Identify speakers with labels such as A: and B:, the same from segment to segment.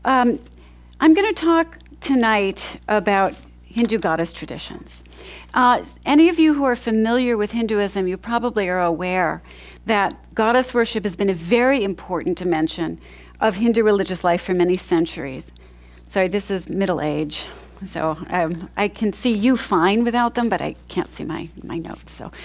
A: I'm going to talk tonight about Hindu goddess traditions. Any of you who are familiar with Hinduism, you probably are aware that goddess worship has been a very important dimension of Hindu religious life for many centuries. Sorry, this is Middle Age, so I can see you fine without them, but I can't see my notes. So,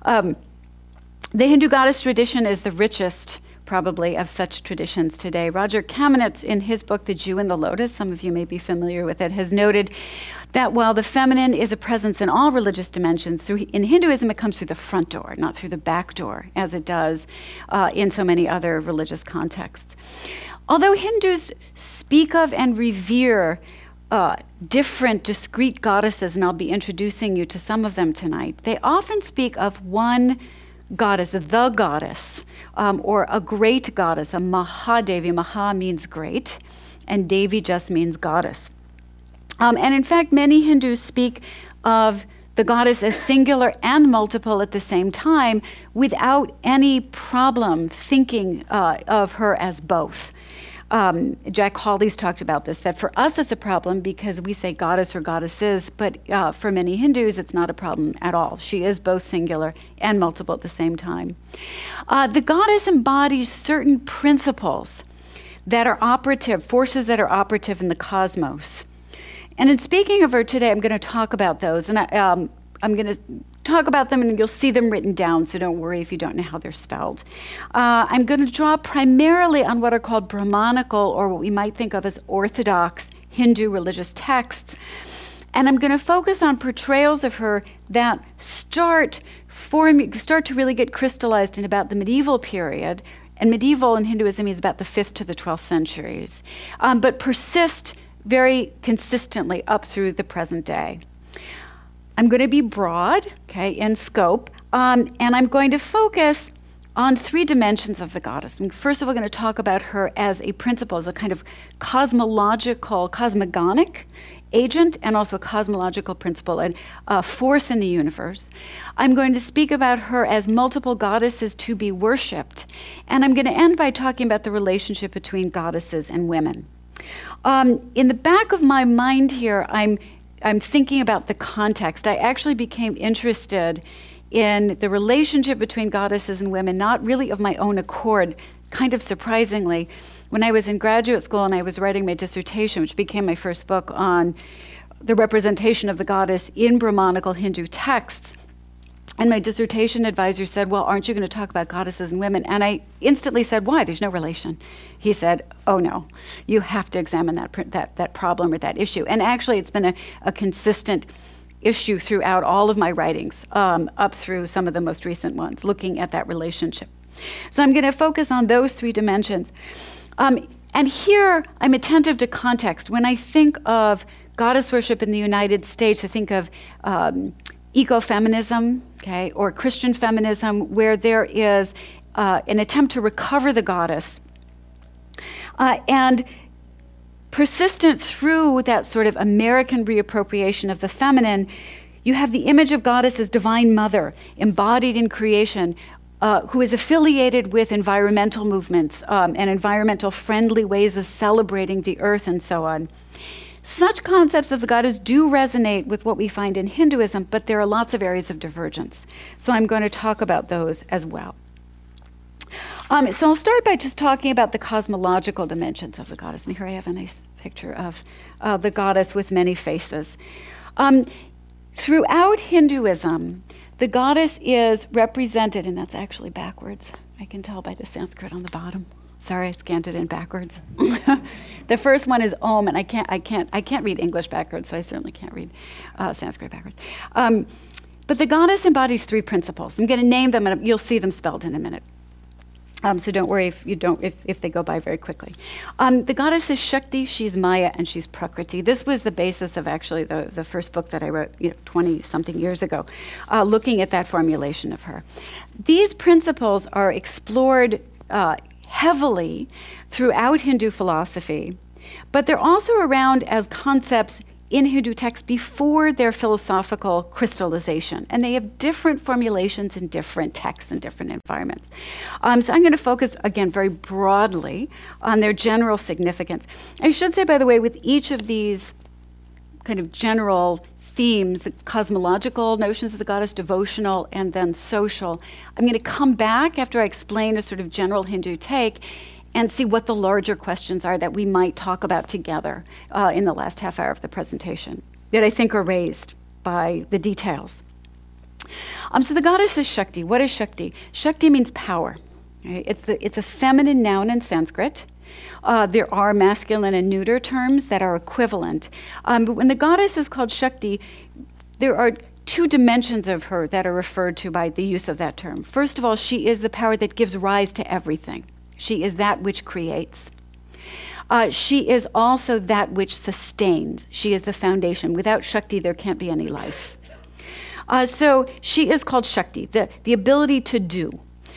A: the Hindu goddess tradition is the richest, probably, of such traditions today. Roger Kamenetz, in his book, The Jew and the Lotus, some of you may be familiar with it, has noted that while the feminine is a presence in all religious dimensions, in Hinduism it comes through the front door, not through the back door, as it does in so many other religious contexts. Although Hindus speak of and revere different discrete goddesses, and I'll be introducing you to some of them tonight, they often speak of one goddess, the goddess, or a great goddess, a Mahadevi. Maha means great, and Devi just means goddess. And in fact, many Hindus speak of the goddess as singular and multiple at the same time without any problem thinking of her as both. Jack Hawley's talked about this, that for us it's a problem because we say goddess or goddesses, but for many Hindus it's not a problem at all. She is both singular and multiple at the same time. The goddess embodies certain principles that are operative, forces that are operative in the cosmos. And in speaking of her today, I'm going to talk about those, and I'm going to talk about them, and you'll see them written down, so don't worry if you don't know how they're spelled. I'm going to draw primarily on what are called Brahmanical, or what we might think of as orthodox Hindu religious texts, and I'm going to focus on portrayals of her that start to really get crystallized in about the medieval period, and medieval in Hinduism is about the 5th to the 12th centuries, but persist very consistently up through the present day. I'm going to be broad, okay, in scope, and I'm going to focus on 3 dimensions of the goddess. And first of all, I'm going to talk about her as a principle, as a kind of cosmological, cosmogonic agent, and also a cosmological principle and force in the universe. I'm going to speak about her as multiple goddesses to be worshipped, and I'm going to end by talking about the relationship between goddesses and women. In the back of my mind here, I'm thinking about the context. I actually became interested in the relationship between goddesses and women, not really of my own accord, kind of surprisingly. When I was in graduate school and I was writing my dissertation, which became my first book on the representation of the goddess in Brahmanical Hindu texts, and my dissertation advisor said, well, aren't you going to talk about goddesses and women? And I instantly said, why? There's no relation. He said, oh no, you have to examine that problem or that issue. And actually, it's been a consistent issue throughout all of my writings, up through some of the most recent ones, looking at that relationship. So I'm going to focus on those 3 dimensions. And here, I'm attentive to context. When I think of goddess worship in the United States, I think of ecofeminism, okay, or Christian feminism, where there is an attempt to recover the goddess. And persistent through that sort of American reappropriation of the feminine, you have the image of goddess as divine mother, embodied in creation, who is affiliated with environmental movements and environmental friendly ways of celebrating the earth and so on. Such concepts of the goddess do resonate with what we find in Hinduism, but there are lots of areas of divergence. So I'm going to talk about those as well. So I'll start by just talking about the cosmological dimensions of the goddess. And here I have a nice picture of the goddess with many faces. Throughout Hinduism, the goddess is represented, and that's actually backwards. I can tell by the Sanskrit on the bottom. Sorry, I scanned it in backwards. The first one is Om, and I can't read English backwards, so I certainly can't read Sanskrit backwards. But the goddess embodies 3 principles. I'm going to name them, and you'll see them spelled in a minute. So don't worry if they go by very quickly. The goddess is Shakti, she's Maya, and she's Prakriti. This was the basis of actually the first book that I wrote 20-something years ago, looking at that formulation of her. These principles are explored heavily throughout Hindu philosophy, but they're also around as concepts in Hindu texts before their philosophical crystallization. And they have different formulations in different texts and different environments. So I'm going to focus, again, very broadly on their general significance. I should say, by the way, with each of these kind of general themes, the cosmological notions of the goddess, devotional, and then social, I'm going to come back after I explain a sort of general Hindu take and see what the larger questions are that we might talk about together in the last half hour of the presentation that I think are raised by the details. So the goddess is Shakti. What is Shakti? Shakti means power. Right? It's a feminine noun in Sanskrit. There are masculine and neuter terms that are equivalent. But when the goddess is called Shakti, there are two dimensions of her that are referred to by the use of that term. First of all, she is the power that gives rise to everything. She is that which creates. She is also that which sustains. She is the foundation. Without Shakti, there can't be any life. So she is called Shakti, the ability to do.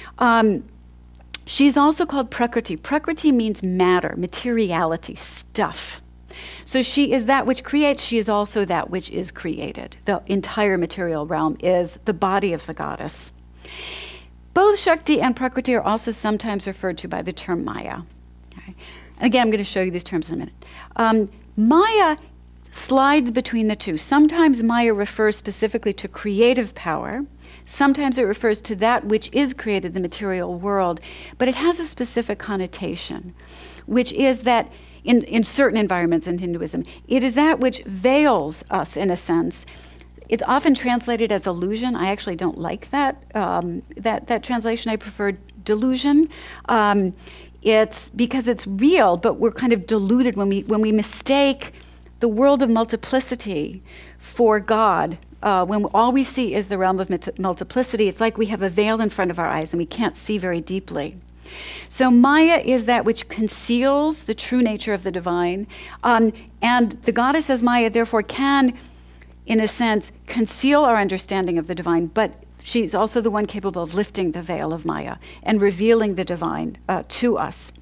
A: She's also called Prakriti. Prakriti means matter, materiality, stuff. So she is that which creates. She is also that which is created. The entire material realm is the body of the goddess. Both Shakti and Prakriti are also sometimes referred to by the term Maya. Okay? And again, I'm going to show you these terms in a minute. Maya slides between the two. Sometimes Maya refers specifically to creative power. Sometimes it refers to that which is created, the material world. But it has a specific connotation, which is that in certain environments in Hinduism, it is that which veils us in a sense. It's often translated as illusion. I actually don't like that that translation. I prefer delusion. It's because it's real, but we're kind of deluded when we mistake the world of multiplicity for God. When all we see is the realm of multiplicity, it's like we have a veil in front of our eyes and we can't see very deeply. So Maya is that which conceals the true nature of the divine, and the goddess as Maya therefore can, in a sense, conceal our understanding of the divine, but she's also the one capable of lifting the veil of Maya and revealing the divine to us.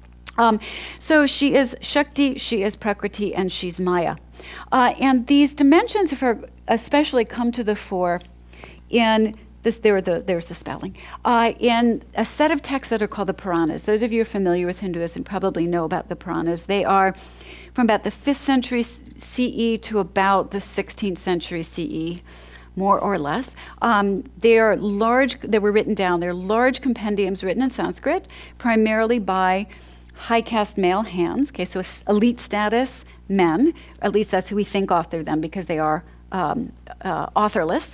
A: So she is Shakti, she is Prakriti, and she's Maya. And these dimensions of her especially come to the fore in this, there's the spelling, in a set of texts that are called the Puranas. Those of you who are familiar with Hinduism probably know about the Puranas. They are from about the 5th century CE to about the 16th century CE, more or less. They are large, they were written down, they're large compendiums written in Sanskrit, primarily by high caste male hands, okay, so elite status men, at least that's who we think author them because they are authorless.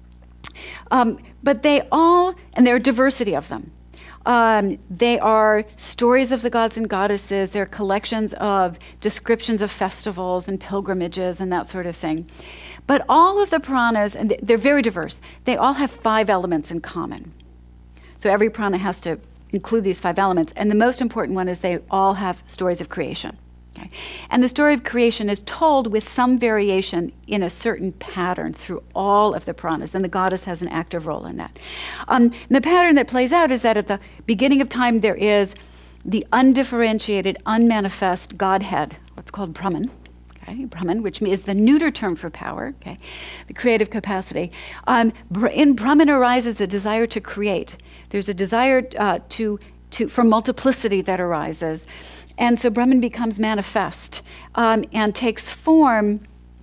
A: But they all, and there are diversity of them. They are stories of the gods and goddesses. They're collections of descriptions of festivals and pilgrimages and that sort of thing. But all of the Puranas, and they're very diverse, they all have 5 elements in common. So every Purana has to include these 5 elements. And the most important one is they all have stories of creation. Okay? And the story of creation is told with some variation in a certain pattern through all of the Puranas, and the goddess has an active role in that. The pattern that plays out is that at the beginning of time there is the undifferentiated, unmanifest Godhead, what's called Brahman, okay? Brahman, which is the neuter term for power, okay? The creative capacity. In Brahman arises a desire to create. There's a desire for multiplicity that arises. And so Brahman becomes manifest and takes form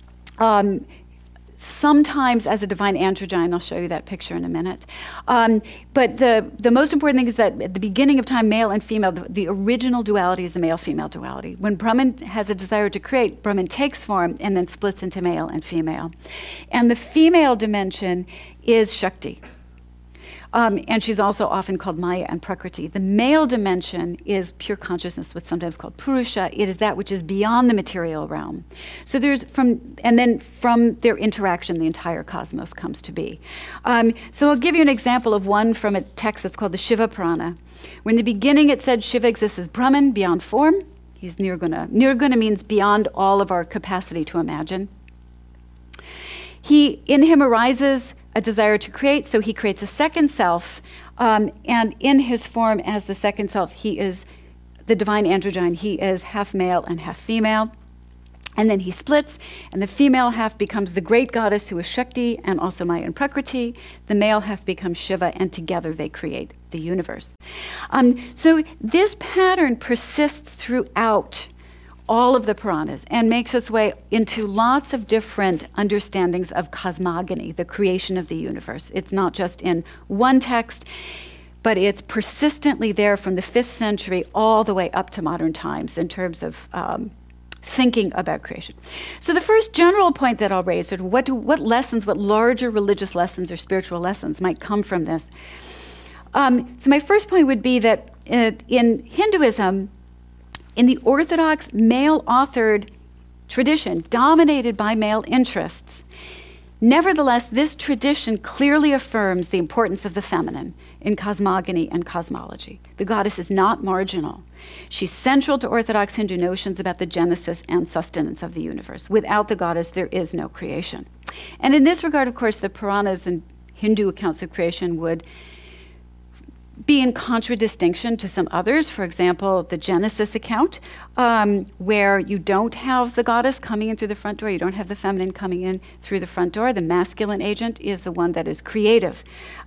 A: sometimes as a divine androgyne. I'll show you that picture in a minute. But the most important thing is that at the beginning of time, male and female, the original duality is a male-female duality. When Brahman has a desire to create, Brahman takes form and then splits into male and female. And the female dimension is Shakti. And she's also often called Maya and Prakriti. The male dimension is pure consciousness, what's sometimes called Purusha. It is that which is beyond the material realm. So from their interaction, the entire cosmos comes to be. So I'll give you an example of one from a text that's called the Shiva Purana. Where in the beginning it said Shiva exists as Brahman, beyond form. He's Nirguna. Nirguna means beyond all of our capacity to imagine. In him arises a desire to create, so he creates a second self, and in his form as the second self, he is the divine androgyne. He is half male and half female. And then he splits, and the female half becomes the great goddess who is Shakti and also Maya and Prakriti. The male half becomes Shiva, and together they create the universe. So this pattern persists throughout all of the Puranas and makes its way into lots of different understandings of cosmogony, the creation of the universe. It's not just in one text, but it's persistently there from the 5th century all the way up to modern times in terms of thinking about creation. So the first general point that I'll raise is what larger religious lessons or spiritual lessons might come from this. So my first point would be that in Hinduism, in the orthodox male-authored tradition dominated by male interests, nevertheless, this tradition clearly affirms the importance of the feminine in cosmogony and cosmology. The goddess is not marginal. She's central to Orthodox Hindu notions about the genesis and sustenance of the universe. Without the goddess, there is no creation. And in this regard, of course, the Puranas and Hindu accounts of creation would be in contradistinction to some others. For example, the Genesis account, where you don't have the goddess coming in through the front door, you don't have the feminine coming in through the front door. The masculine agent is the one that is creative.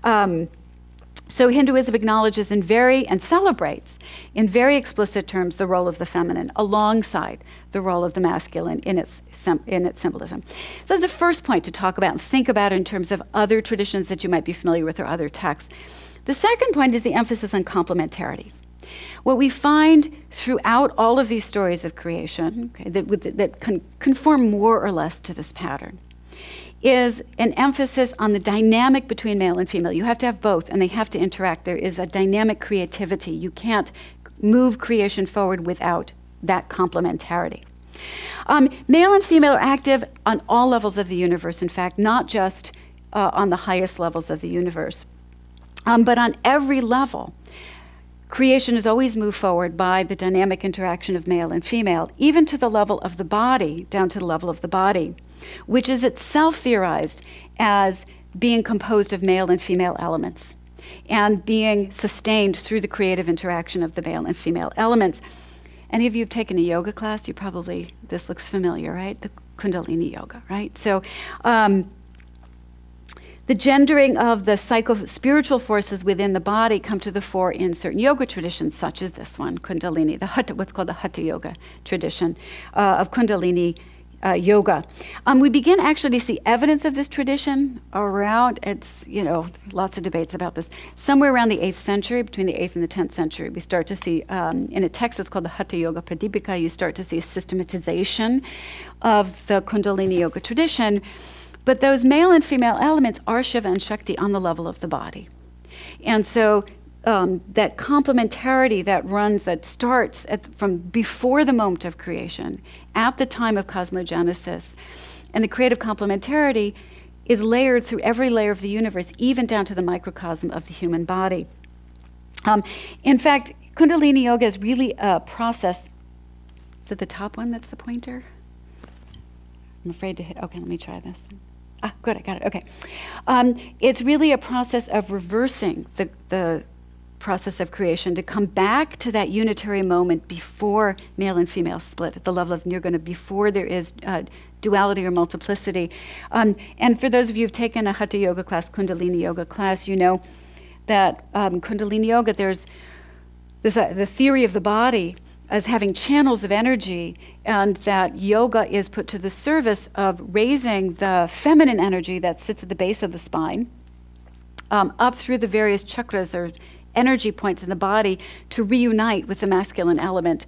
A: So Hinduism acknowledges and celebrates in very explicit terms the role of the feminine alongside the role of the masculine in its symbolism. So that's the first point to talk about and think about in terms of other traditions that you might be familiar with or other texts. The second point is the emphasis on complementarity. What we find throughout all of these stories of creation, that conform more or less to this pattern, is an emphasis on the dynamic between male and female. You have to have both, and they have to interact. There is a dynamic creativity. You can't move creation forward without that complementarity. Male and female are active on all levels of the universe, in fact, not just on the highest levels of the universe. But on every level, creation is always moved forward by the dynamic interaction of male and female, even to the level of the body, down to the level of the body, which is itself theorized as being composed of male and female elements and being sustained through the creative interaction of the male and female elements. Any of you have taken a yoga class, this looks familiar, right? The Kundalini yoga, right? So, the gendering of the spiritual forces within the body come to the fore in certain yoga traditions, such as this one, Kundalini, what's called the Hatha Yoga tradition of Kundalini yoga. We begin actually to see evidence of this tradition around, lots of debates about this, somewhere around the 8th century, between the 8th and the 10th century. We start to see, in a text that's called the Hatha Yoga Pradipika, you start to see a systematization of the Kundalini yoga tradition. But those male and female elements are Shiva and Shakti on the level of the body. And so that complementarity that starts from before the moment of creation, at the time of cosmogenesis, and the creative complementarity is layered through every layer of the universe, even down to the microcosm of the human body. In fact, Kundalini Yoga is really a process. Is it the top one that's the pointer? I'm afraid to hit. Okay, let me try this. Good, I got it. Okay. It's really a process of reversing the process of creation to come back to that unitary moment before male and female split at the level of nirguna, before there is duality or multiplicity. And for those of you who've taken a Hatha Yoga class, Kundalini Yoga class, you know that Kundalini Yoga, there's the theory of the body as having channels of energy, and that yoga is put to the service of raising the feminine energy that sits at the base of the spine up through the various chakras or energy points in the body to reunite with the masculine element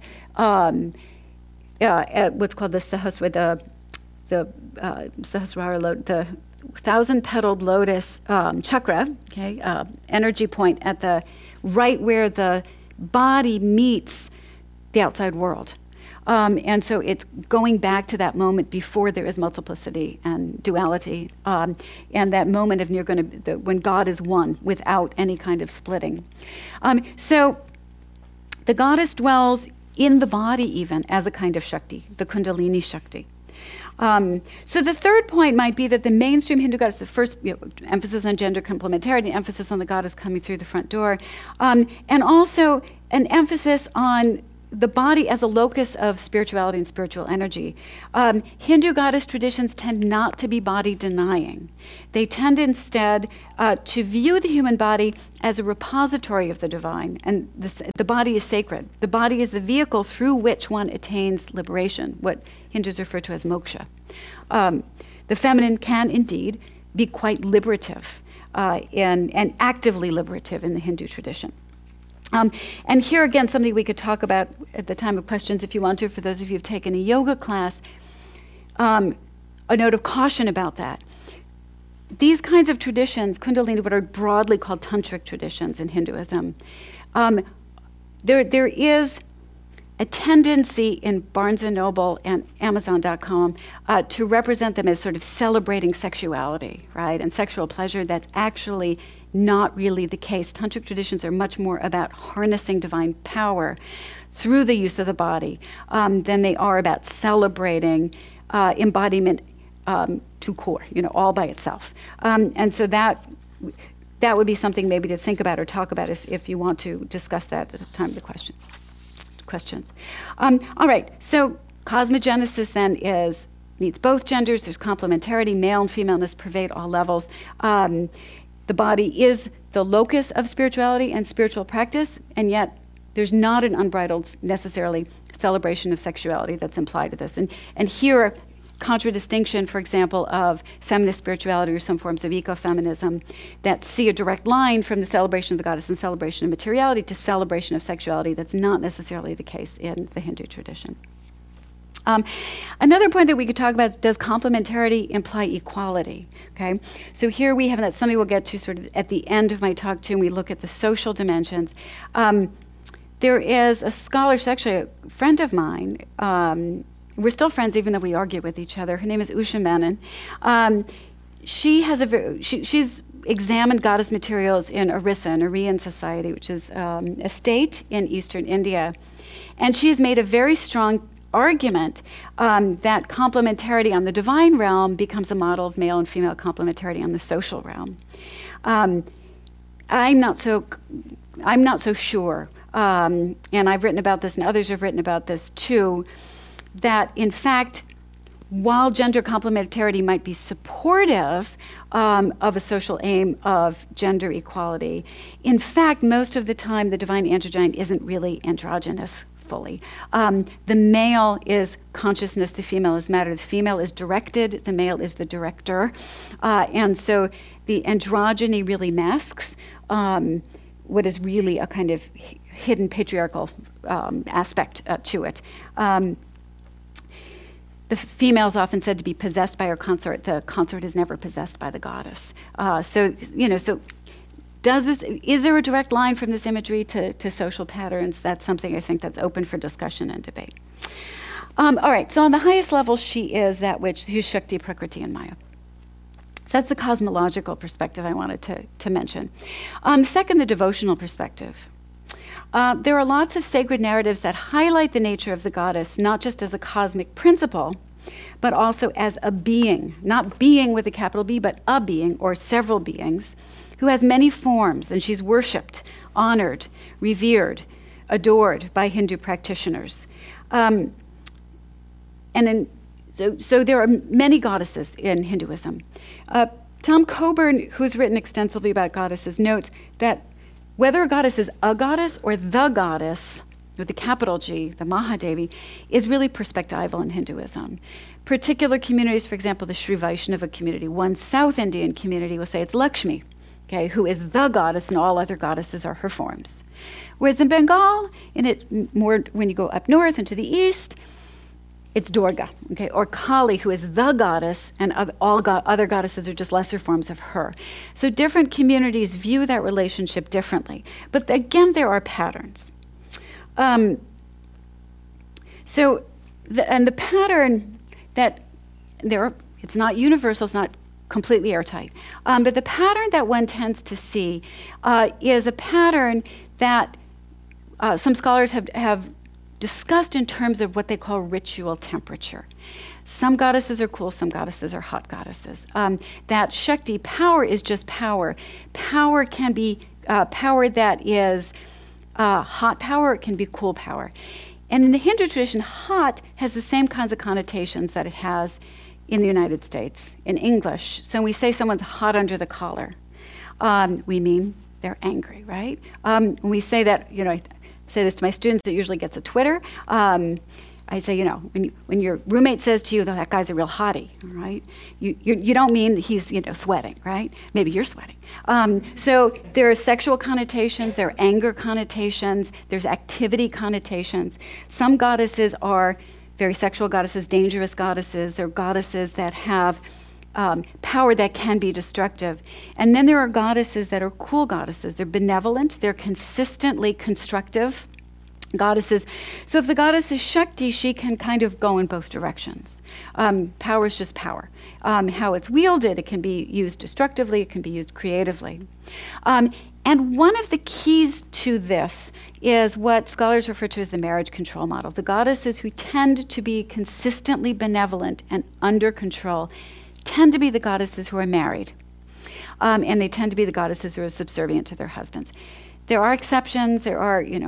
A: at what's called the Sahasrara, the 1,000-petaled lotus chakra, energy point at the right where the body meets the outside world. And so it's going back to that moment before there is multiplicity and duality, and that moment of nirguna, when God is one without any kind of splitting. So the goddess dwells in the body even as a kind of Shakti, the Kundalini Shakti. So the third point might be that the mainstream Hindu goddess, the first emphasis on gender complementarity, emphasis on the goddess coming through the front door, and also an emphasis on the body as a locus of spirituality and spiritual energy. Hindu goddess traditions tend not to be body denying. They tend instead to view the human body as a repository of the divine, and the body is sacred. The body is the vehicle through which one attains liberation, what Hindus refer to as moksha. The feminine can indeed be quite liberative and actively liberative in the Hindu tradition. And here again, something we could talk about at the time of questions if you want to, for those of you who've taken a yoga class, a note of caution about that. These kinds of traditions, Kundalini, what are broadly called tantric traditions in Hinduism, there is a tendency in Barnes & Noble and Amazon.com to represent them as sort of celebrating sexuality, right, and sexual pleasure. That's actually not really the case. Tantric traditions are much more about harnessing divine power through the use of the body than they are about celebrating embodiment to core, all by itself. And so that would be something maybe to think about or talk about if you want to discuss that at the time of the questions. All right, so cosmogenesis then needs both genders. There's complementarity. Male and femaleness pervade all levels. The body is the locus of spirituality and spiritual practice, and yet there's not an unbridled, necessarily, celebration of sexuality that's implied to this. And here, contradistinction, for example, of feminist spirituality or some forms of ecofeminism that see a direct line from the celebration of the goddess and celebration of materiality to celebration of sexuality. That's not necessarily the case in the Hindu tradition. Another point that we could talk about is, does complementarity imply equality? Okay, so here we have, that's something we'll get to sort of at the end of my talk too, and we look at the social dimensions. There is a scholar, she's actually a friend of mine. We're still friends even though we argue with each other. Her name is Usha Menon. She's examined goddess materials in Orissa, an Aryan society, which is a state in eastern India. And she has made a very strong argument that complementarity on the divine realm becomes a model of male and female complementarity on the social realm. I'm not so sure, and I've written about this and others have written about this too, that in fact, while gender complementarity might be supportive of a social aim of gender equality, in fact, most of the time the divine androgyne isn't really androgynous fully. The male is consciousness, the female is matter. The female is directed, the male is the director. And so the androgyny really masks what is really a kind of hidden patriarchal aspect to it. The female is often said to be possessed by her consort. The consort is never possessed by the goddess. So is there a direct line from this imagery to social patterns? That's something I think that's open for discussion and debate. All right, so on the highest level, she is that which is Shakti, Prakriti, and Maya. So that's the cosmological perspective I wanted to mention. Second, the devotional perspective. There are lots of sacred narratives that highlight the nature of the goddess, not just as a cosmic principle, but also as a being, not being with a capital B, but a being or several beings, who has many forms, and she's worshipped, honored, revered, adored by Hindu practitioners. So there are many goddesses in Hinduism. Tom Coburn, who's written extensively about goddesses, notes that whether a goddess is a goddess or the goddess, with the capital G, the Mahadevi, is really perspectival in Hinduism. Particular communities, for example, the Sri Vaishnava community, one South Indian community will say it's Lakshmi, okay, who is the goddess and all other goddesses are her forms. Whereas in Bengal, more when you go up north and to the east, it's Durga, okay, or Kali, who is the goddess, and other goddesses are just lesser forms of her. So different communities view that relationship differently. But again, there are patterns. The pattern that it's not universal, it's not completely airtight, but the pattern that one tends to see is a pattern that some scholars have discussed in terms of what they call ritual temperature. Some goddesses are cool, some goddesses are hot goddesses. That Shakti power is just power. Power can be power that is hot power, it can be cool power. And in the Hindu tradition, hot has the same kinds of connotations that it has in the United States, in English. So when we say someone's hot under the collar, we mean they're angry, right? When we say that, I say this to my students, it usually gets a Twitter. I say, when your roommate says to you that guy's a real hottie, right? You don't mean he's, sweating, right? Maybe you're sweating. So there are sexual connotations, there are anger connotations, there's activity connotations. Some goddesses are very sexual goddesses, dangerous goddesses. They're goddesses that have power that can be destructive. And then there are goddesses that are cool goddesses. They're benevolent, they're consistently constructive goddesses. So if the goddess is Shakti, she can kind of go in both directions. Power is just power. How it's wielded, it can be used destructively, it can be used creatively. And one of the keys to this is what scholars refer to as the marriage control model. The goddesses who tend to be consistently benevolent and under control tend to be the goddesses who are married. And they tend to be the goddesses who are subservient to their husbands. There are exceptions, there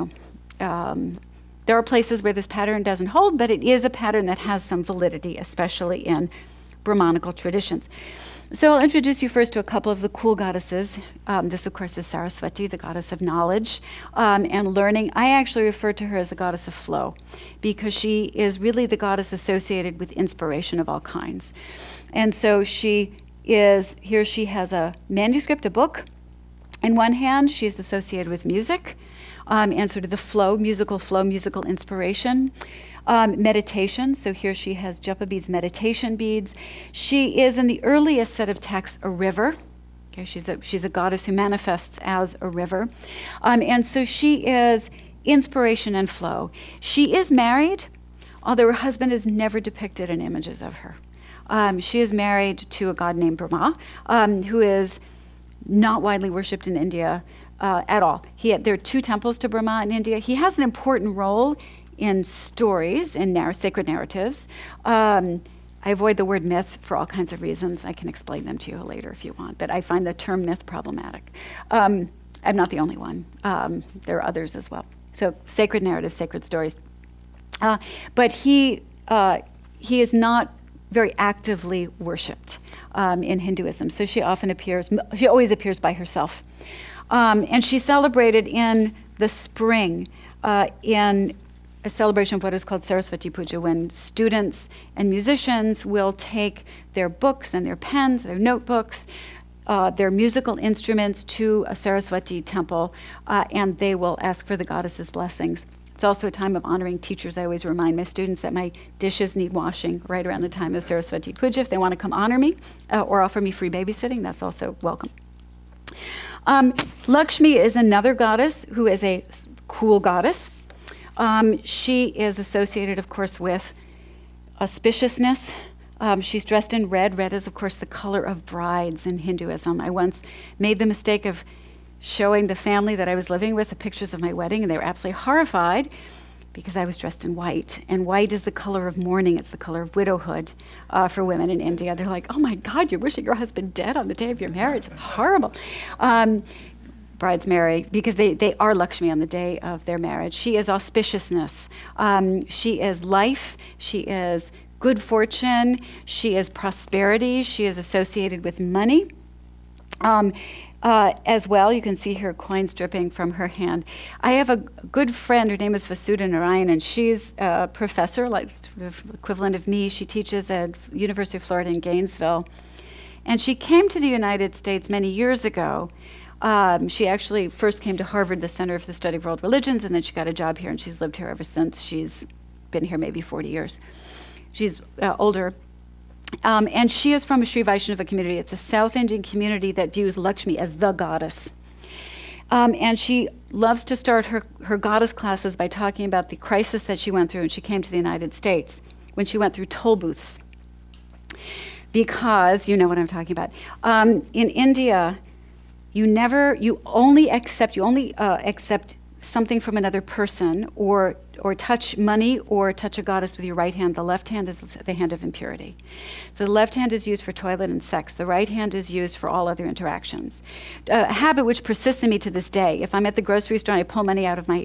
A: are places where this pattern doesn't hold, but it is a pattern that has some validity, especially in Brahmanical traditions. So I'll introduce you first to a couple of the cool goddesses. This, of course, is Saraswati, the goddess of knowledge and learning. I actually refer to her as the goddess of flow because she is really the goddess associated with inspiration of all kinds. And so she has a manuscript, a book. In one hand, she is associated with music. And sort of the flow, musical inspiration. Meditation, so here she has japa beads, meditation beads. She is, in the earliest set of texts, a river. Okay, she's a goddess who manifests as a river. And so she is inspiration and flow. She is married, although her husband is never depicted in images of her. She is married to a god named Brahma, who is not widely worshipped in India at all. There are 2 temples to Brahma in India. He has an important role in stories, in sacred narratives. I avoid the word myth for all kinds of reasons. I can explain them to you later if you want, but I find the term myth problematic. I'm not the only one. There are others as well. So sacred narratives, sacred stories. But he is not very actively worshipped in Hinduism. So she always appears by herself. And she's celebrated in the spring in a celebration of what is called Saraswati Puja, when students and musicians will take their books and their pens, their notebooks, their musical instruments to a Saraswati temple, and they will ask for the goddess's blessings. It's also a time of honoring teachers. I always remind my students that my dishes need washing right around the time of Saraswati Puja. If they want to come honor me or offer me free babysitting, that's also welcome. Lakshmi is another goddess who is a cool goddess. She is associated, of course, with auspiciousness. She's dressed in red. Red is, of course, the color of brides in Hinduism. I once made the mistake of showing the family that I was living with the pictures of my wedding, and they were absolutely horrified because I was dressed in white. And white is the color of mourning. It's the color of widowhood for women in India. They're like, oh my God, you're wishing your husband dead on the day of your marriage. Horrible. Brides marry because they are Lakshmi on the day of their marriage. She is auspiciousness. She is life. She is good fortune. She is prosperity. She is associated with money. As well, you can see her coins dripping from her hand. I have a good friend, her name is Vasudha Narayan, and she's a professor, like sort of equivalent of me. She teaches at University of Florida in Gainesville. And she came to the United States many years ago. She actually first came to Harvard, the Center for the Study of World Religions, and then she got a job here, and she's lived here ever since. She's been here maybe 40 years. She's older. And she is from a Sri Vaishnava community. It's a South Indian community that views Lakshmi as the goddess. And she loves to start her goddess classes by talking about the crisis that she went through when she came to the United States, when she went through toll booths. Because, you know what I'm talking about. In India, you only accept something from another person or touch money or touch a goddess with your right hand. The left hand is the hand of impurity. So the left hand is used for toilet and sex. The right hand is used for all other interactions. A habit which persists in me to this day. If I'm at the grocery store and I pull money out of my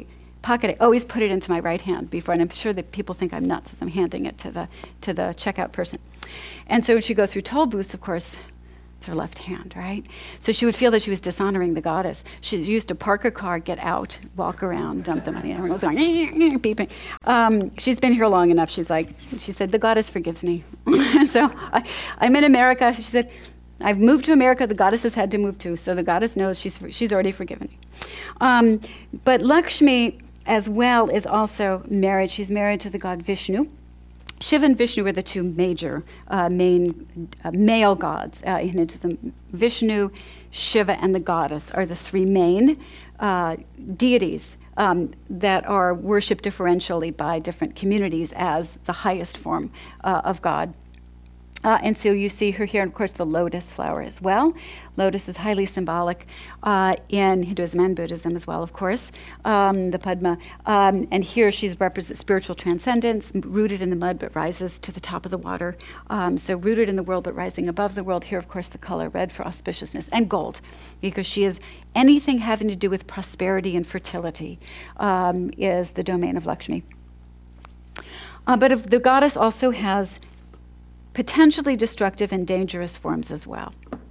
A: pocket. I always put it into my right hand before, and I'm sure that people think I'm nuts as I'm handing it to the checkout person. And so when she goes through toll booths, of course, it's her left hand, right? So she would feel that she was dishonoring the goddess. She used to park her car, get out, walk around, dump the money, and everyone was going, beeping. She's been here long enough. She said, the goddess forgives me. So I'm in America. She said, I've moved to America. The goddess has had to move too, so the goddess knows she's already forgiven me. But Lakshmi, as well, is also married. She's married to the god Vishnu. Shiva and Vishnu are the two major main male gods in Hinduism. Vishnu, Shiva, and the goddess are the three main deities that are worshipped differentially by different communities as the highest form of God. And so you see her here, and of course the lotus flower as well. Lotus is highly symbolic in Hinduism and Buddhism as well, of course, the Padma. And here she's represents spiritual transcendence, rooted in the mud but rises to the top of the water. So rooted in the world but rising above the world. Here, of course, the color red for auspiciousness, and gold, because she is anything having to do with prosperity and fertility is the domain of Lakshmi. But if the goddess also has potentially destructive and dangerous forms as well,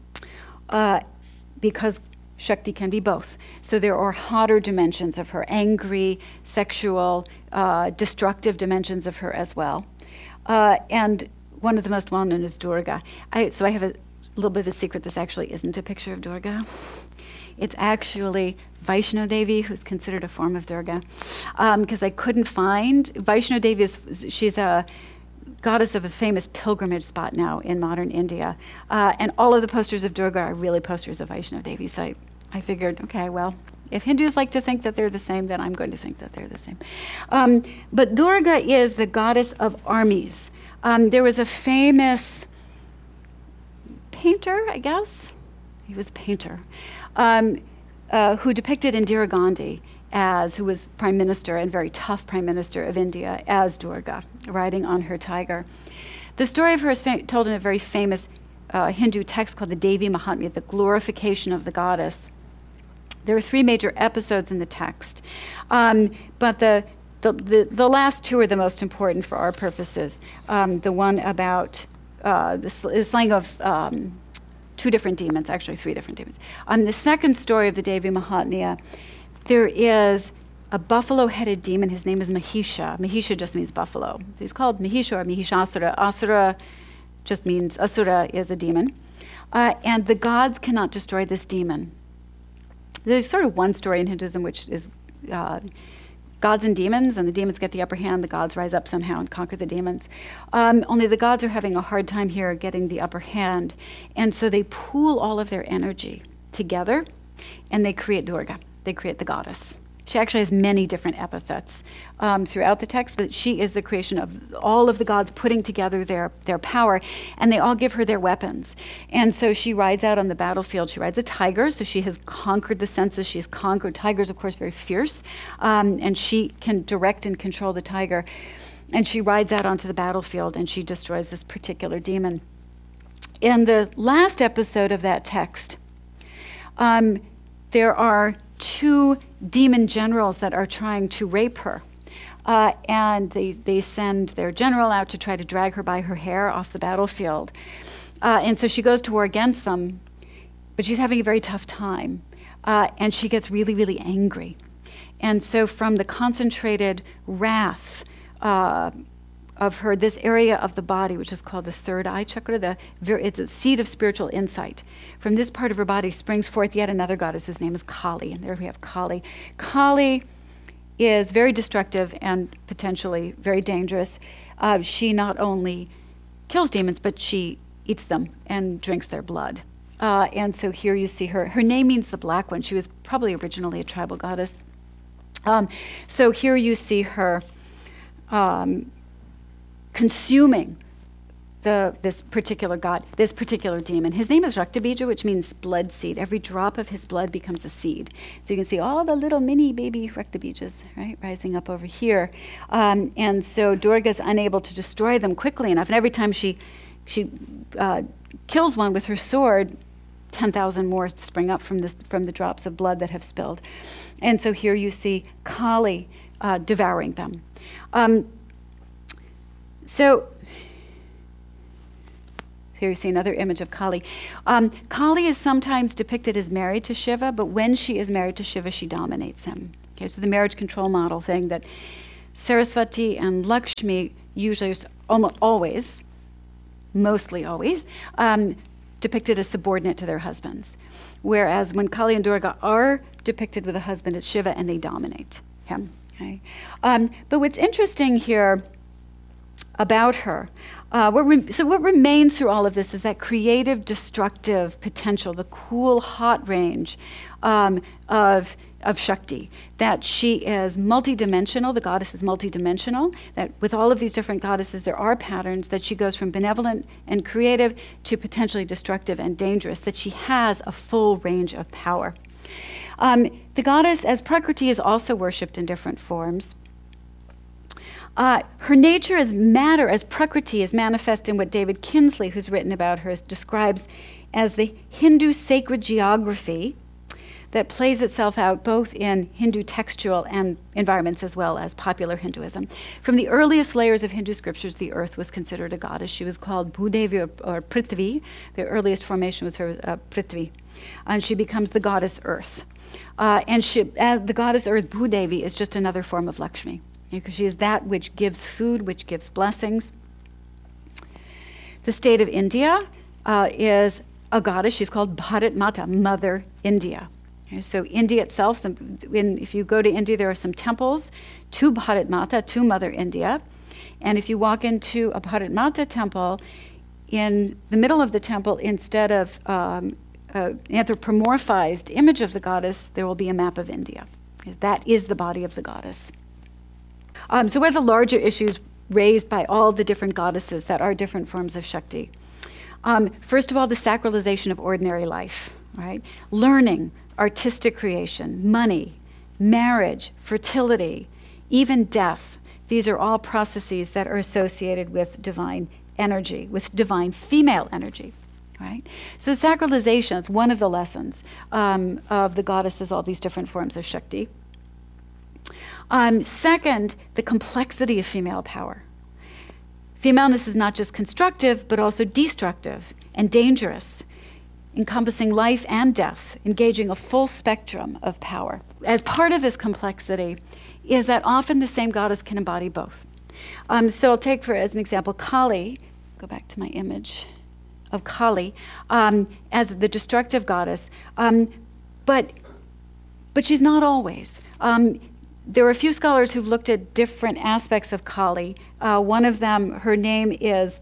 A: because Shakti can be both. So there are hotter dimensions of her, angry, sexual, destructive dimensions of her as well. And one of the most well-known is Durga. So I have a little bit of a secret. This actually isn't a picture of Durga. It's actually Vaishno Devi, who's considered a form of Durga, because I couldn't find. Vaishno Devi she's a goddess of a famous pilgrimage spot now in modern India. And all of the posters of Durga are really posters of Vaishno Devi. So I figured, okay, well, if Hindus like to think that they're the same, then I'm going to think that they're the same. But Durga is the goddess of armies. There was a famous painter, I guess. He was a painter, who depicted Indira Gandhi who was prime minister and very tough prime minister of India, as Durga, riding on her tiger. The story of her is told in a very famous Hindu text called the Devi Mahatmya, the glorification of the goddess. There are three major episodes in the text, but the last two are the most important for our purposes. The one about the slaying of two different demons, actually three different demons. The second story of the Devi Mahatmya, there is a buffalo-headed demon. His name is Mahisha. Mahisha just means buffalo. So he's called Mahisha or Mahishasura. Asura just means, Asura is a demon. And the gods cannot destroy this demon. There's sort of one story in Hinduism which is gods and demons, and the demons get the upper hand, the gods rise up somehow and conquer the demons. Only the gods are having a hard time here getting the upper hand, and so they pool all of their energy together, and they create Durga. They create the goddess. She actually has many different epithets throughout the text, but she is the creation of all of the gods putting together their power, and they all give her their weapons. And so she rides out on the battlefield. She rides a tiger, so she has conquered the senses. She has conquered. Tigers, of course, very fierce, and she can direct and control the tiger. And she rides out onto the battlefield, and she destroys this particular demon. In the last episode of that text, there are two demon generals that are trying to rape her. And they send their general out to try to drag her by her hair off the battlefield. And so she goes to war against them, but she's having a very tough time. And she gets really, really angry. And so from the concentrated wrath of her, this area of the body, which is called the third eye chakra, it's a seat of spiritual insight. From this part of her body springs forth yet another goddess whose name is Kali. And there we have Kali. Kali is very destructive and potentially very dangerous. She not only kills demons, but she eats them and drinks their blood. And so here you see her. Her name means the black one. She was probably originally a tribal goddess. So here you see her consuming this particular god, this particular demon. His name is Raktabija, which means blood seed. Every drop of his blood becomes a seed. So you can see all the little mini baby Raktabijas, right, rising up over here. And so Durga's unable to destroy them quickly enough. And every time she kills one with her sword, 10,000 more spring up from the drops of blood that have spilled. And so here you see Kali devouring them. So here you see another image of Kali. Kali is sometimes depicted as married to Shiva, but when she is married to Shiva, she dominates him. Okay, so the marriage control model thing that Saraswati and Lakshmi usually, almost always, mostly always, depicted as subordinate to their husbands. Whereas when Kali and Durga are depicted with a husband, it's Shiva and they dominate him. Okay? But what's interesting here about her, so what remains through all of this is that creative, destructive potential, the cool, hot range of Shakti, that she is multidimensional, the goddess is multidimensional, that with all of these different goddesses there are patterns, that she goes from benevolent and creative to potentially destructive and dangerous, that she has a full range of power. The goddess as Prakriti is also worshipped in different forms. Her nature as matter, as Prakriti, is manifest in what David Kinsley, who's written about her, describes as the Hindu sacred geography that plays itself out both in Hindu textual and environments as well as popular Hinduism. From the earliest layers of Hindu scriptures, the earth was considered a goddess. She was called Bhudevi or Prithvi. The earliest formation was her Prithvi. And she becomes the goddess earth. And she, as the goddess earth, Bhudevi is just another form of Lakshmi, because she is that which gives food, which gives blessings. The state of India is a goddess. She's called Bharat Mata, Mother India. Okay, so India itself, if you go to India, there are some temples to Bharat Mata, to Mother India. And if you walk into a Bharat Mata temple, in the middle of the temple, instead of an anthropomorphized image of the goddess, there will be a map of India. That is the body of the goddess. So what are the larger issues raised by all the different goddesses that are different forms of Shakti? First of all, the sacralization of ordinary life, right? Learning, artistic creation, money, marriage, fertility, even death. These are all processes that are associated with divine energy, with divine female energy, right? So the sacralization is one of the lessons of the goddesses, all these different forms of Shakti. Second, the complexity of female power. Femaleness is not just constructive, but also destructive and dangerous, encompassing life and death, engaging a full spectrum of power. As part of this complexity is that often the same goddess can embody both. So I'll take as an example Kali, go back to my image of Kali, as the destructive goddess, but she's not always. There are a few scholars who've looked at different aspects of Kali. One of them, her name is,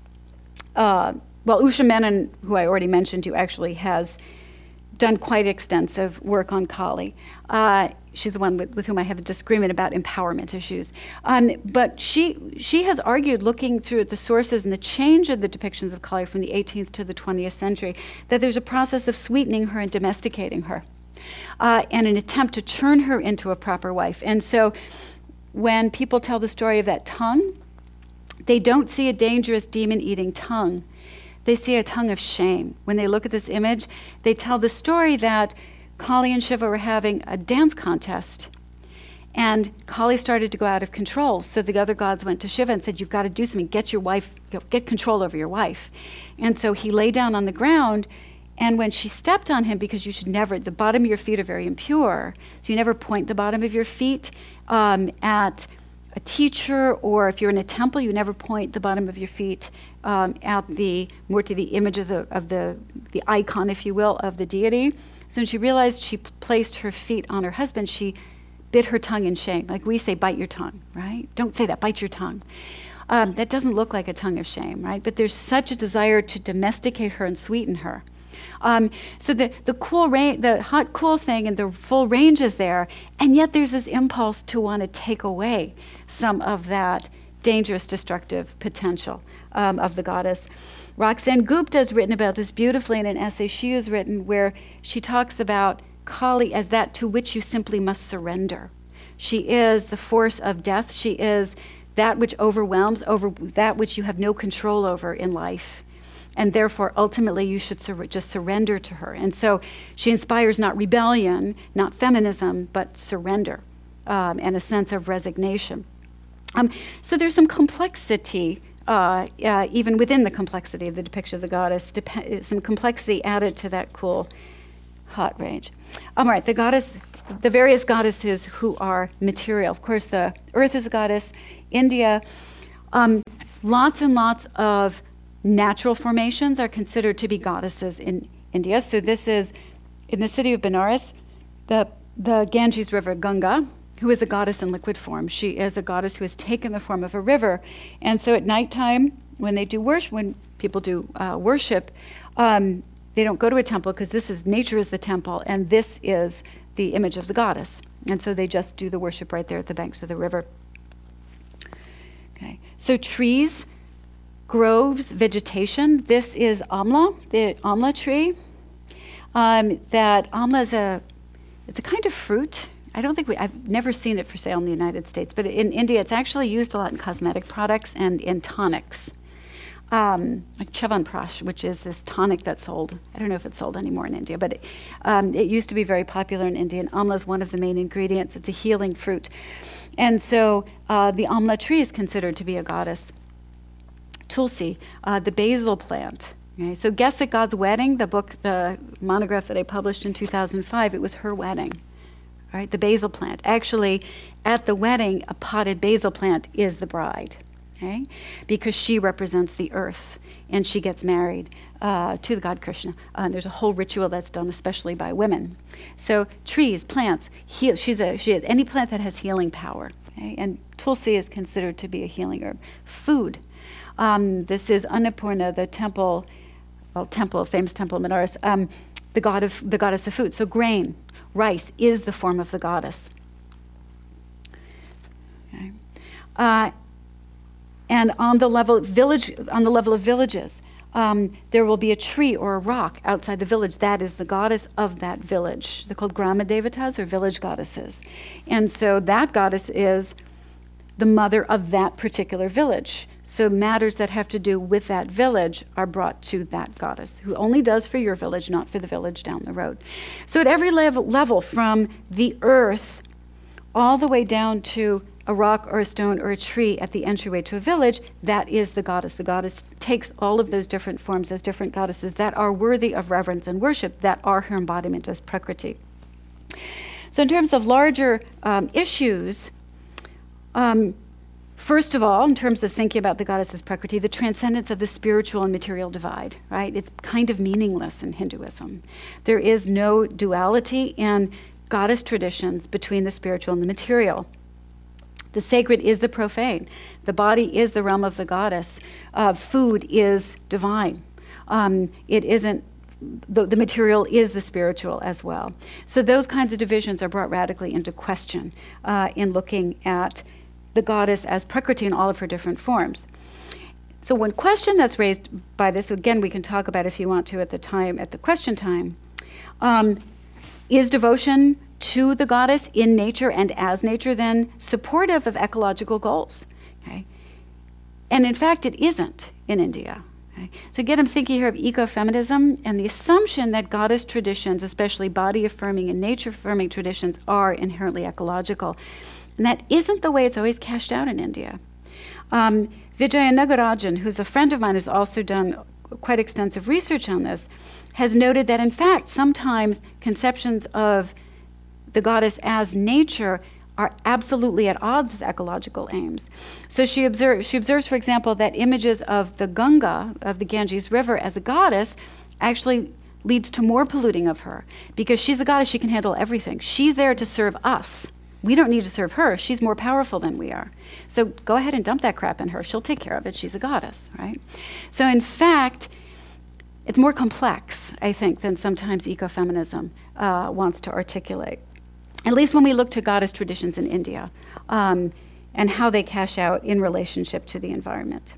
A: Usha Menon, who I already mentioned, who actually has done quite extensive work on Kali. She's the one with whom I have a disagreement about empowerment issues. But she has argued, looking through the sources and the change of the depictions of Kali from the 18th to the 20th century, that there's a process of sweetening her and domesticating her. And an attempt to turn her into a proper wife. And so when people tell the story of that tongue, they don't see a dangerous demon-eating tongue. They see a tongue of shame. When they look at this image, they tell the story that Kali and Shiva were having a dance contest. And Kali started to go out of control. So the other gods went to Shiva and said, you've got to do something. Get your wife, get control over your wife. And so he lay down on the ground. And when she stepped on him, because you should never, the bottom of your feet are very impure, so you never point the bottom of your feet at a teacher, or if you're in a temple, you never point the bottom of your feet at the murti, the image of the icon, if you will, of the deity. So when she realized she placed her feet on her husband, she bit her tongue in shame. Like we say, bite your tongue, right? Don't say that, bite your tongue. That doesn't look like a tongue of shame, right? But there's such a desire to domesticate her and sweeten her. So the hot, cool thing and the full range is there, and yet there's this impulse to want to take away some of that dangerous, destructive potential of the goddess. Roxanne Gupta has written about this beautifully in an essay she has written, where she talks about Kali as that to which you simply must surrender. She is the force of death. She is that which overwhelms, over that which you have no control over in life. And therefore, ultimately, you should just surrender to her. And so she inspires not rebellion, not feminism, but surrender. and a sense of resignation. So there's some complexity, even within the complexity of the depiction of the goddess, some complexity added to that cool, hot range. All right, the various goddesses who are material. Of course, the earth is a goddess. India, lots and lots of natural formations are considered to be goddesses in India. So this is, in the city of Benares, the Ganges River, Ganga, who is a goddess in liquid form. She is a goddess who has taken the form of a river. And so at nighttime, when they do worship, when people do worship, they don't go to a temple because nature is the temple, and this is the image of the goddess. And so they just do the worship right there at the banks of the river. Okay, so trees, groves, vegetation. This is amla, the amla tree. That amla it's a kind of fruit. I've never seen it for sale in the United States, but in India it's actually used a lot in cosmetic products and in tonics. Like Chyawanprash, which is this tonic that's sold. I don't know if it's sold anymore in India, but it used to be very popular in India, and amla is one of the main ingredients. It's a healing fruit. And so the amla tree is considered to be a goddess. Tulsi, the basil plant. Okay? So Guess at God's Wedding, the monograph that I published in 2005, it was her wedding. Right? The basil plant. Actually, at the wedding, a potted basil plant is the bride. Okay? Because she represents the earth, and she gets married to the god Krishna. There's a whole ritual that's done especially by women. So trees, plants, any plant that has healing power. Okay? And Tulsi is considered to be a healing herb. Food. This is Annapurna, the famous temple of Benares, the goddess of food. So grain, rice is the form of the goddess. Okay. And on the level of villages, there will be a tree or a rock outside the village. That is the goddess of that village. They're called Grama Devatas, or village goddesses. And so that goddess is the mother of that particular village. So matters that have to do with that village are brought to that goddess, who only does for your village, not for the village down the road. So at every level, from the earth all the way down to a rock or a stone or a tree at the entryway to a village, that is the goddess. The goddess takes all of those different forms as different goddesses that are worthy of reverence and worship, that are her embodiment as Prakriti. So in terms of larger issues, first of all, in terms of thinking about the goddess as Prakriti, the transcendence of the spiritual and material divide, right? It's kind of meaningless in Hinduism. There is no duality in goddess traditions between the spiritual and the material. The sacred is the profane. The body is the realm of the goddess. Food is divine. It isn't, the material is the spiritual as well. So those kinds of divisions are brought radically into question in looking at the goddess as Prakriti in all of her different forms. So one question that's raised by this, again, we can talk about if you want to at the question time, is devotion to the goddess in nature and as nature then supportive of ecological goals? Okay? And in fact, it isn't in India. Okay? So again, I'm thinking here of ecofeminism and the assumption that goddess traditions, especially body-affirming and nature-affirming traditions, are inherently ecological. And that isn't the way it's always cashed out in India. Vijaya Nagarajan, who's a friend of mine who's also done quite extensive research on this, has noted that in fact sometimes conceptions of the goddess as nature are absolutely at odds with ecological aims. So she observes, for example, that images of the Ganga, of the Ganges River, as a goddess actually leads to more polluting of her. Because she's a goddess, she can handle everything. She's there to serve us. We don't need to serve her. She's more powerful than we are. So go ahead and dump that crap in her. She'll take care of it. She's a goddess, right? So in fact, it's more complex, I think, than sometimes ecofeminism wants to articulate. At least when we look to goddess traditions in India and how they cash out in relationship to the environment.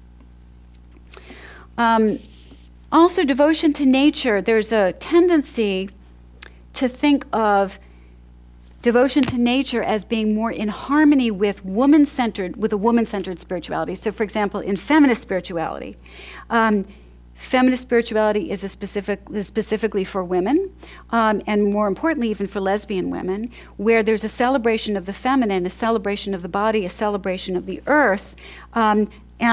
A: Also, devotion to nature. There's a tendency to think of devotion to nature as being more in harmony with a woman-centered spirituality. So, for example, in feminist spirituality, Feminist spirituality is specifically for women, and more importantly, even for lesbian women, where there's a celebration of the feminine, a celebration of the body, a celebration of the earth, and